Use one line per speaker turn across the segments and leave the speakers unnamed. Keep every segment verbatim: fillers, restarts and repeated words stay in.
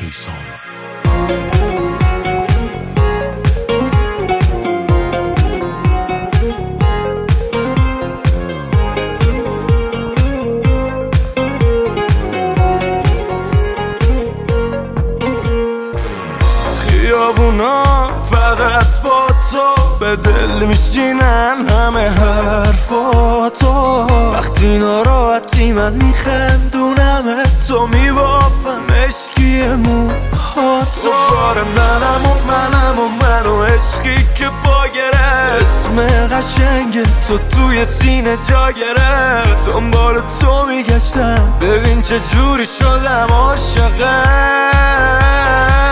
کیسان.
خیابونا فقط با تو به دل میشینن همه حرفاتو. وقتی ناراحتی من میخندونم تو میبافم اشکی موهاتو. بار منم و منم و منو عشقی که پا گرفت. اسم قشنگ تو توی سینه جا گرفت. دنبال تو میگشتم ببین چه جوری شدم عاشقت.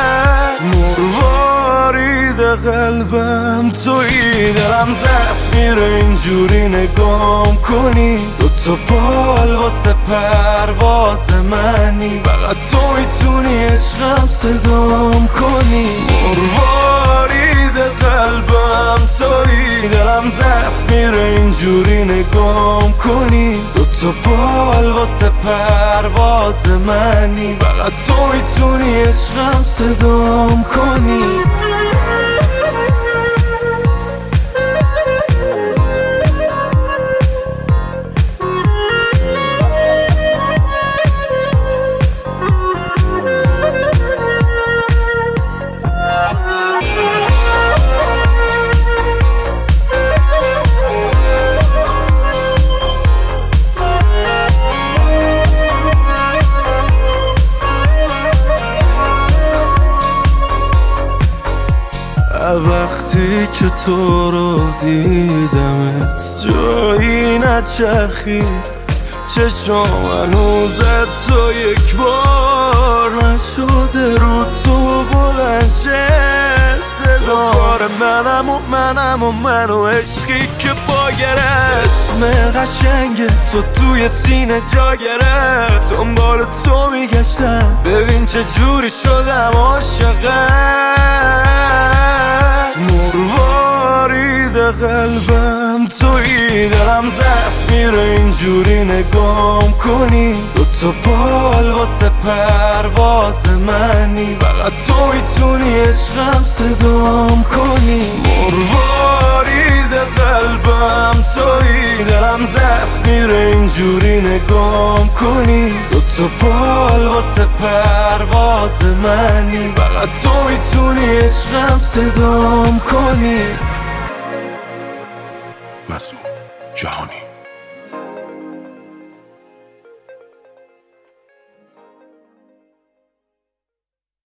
مروارید قلبم تویی، دلم ضعف میره اینجوری نگام کنی. دوتا بال واسه پرواز منی، فقط تو میتونی عشقم صدام کنی. مروارید قلبم تویی، دلم ضعف میره اینجوری نگام کنی. دوتا بال واسه پرواز منی، فقط تو میتونی عشقم صدام کنی. وقتی که تو رو دیدمت جایی نچرخید چشم هنوز تو یک بار نشده رو تو بلند شه صدا. بار منم و منم و منو عشقی که پا گرفت. اسم قشنگ تو توی سینه جا گرفت. دنبال تو میگشتم ببین چه جوری شدم عاشقت. مروارید قلبم تویی، دلم ضعف میره اینجوری نگام کنی. دوتا بال واسه پرواز منی، فقط تو میتونی عشقم صدام کنی. مروارید قلبم تویی، دلم ضعف میره اینجوری نگام کنی. دوتا بال واسه پرواز منی، فقط تو میتونی عشقم صدام کنی.
مسعود جهانی.